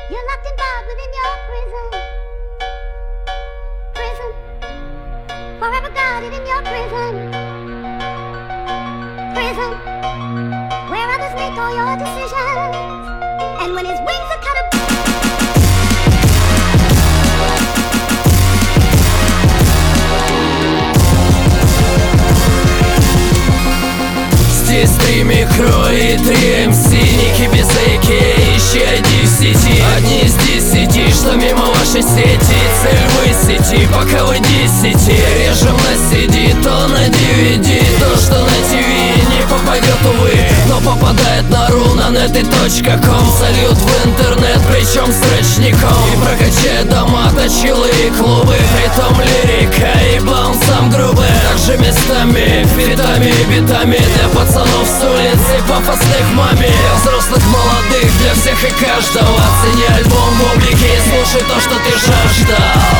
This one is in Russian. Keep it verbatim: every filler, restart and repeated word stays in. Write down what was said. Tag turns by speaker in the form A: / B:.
A: You're locked and barred within your prison. Prison. Forever guarded in your prison. Prison. Where others make all your decisions. And when his wings are cut apart.
B: Здесь три микро и три эм си, ники без эй кей эй, еще одни в сети. Одни из десяти, что мимо вашей сети. Цель высети, пока вы десяти. Режем на си ди, то на ди ви ди. То, что на ти ви не попадет, увы, но попадает на рунанет и точка ком. Сольют в интернет, причем с речником. И прокачает дома, точилы и клубы. Притом лирика и баунсом грубый. Также местами, фитами и битами для пацанов с улицы, пафосных маме. Для взрослых, молодых, для всех и каждого. Оцени альбом в облике и слушай то, что ты жаждал.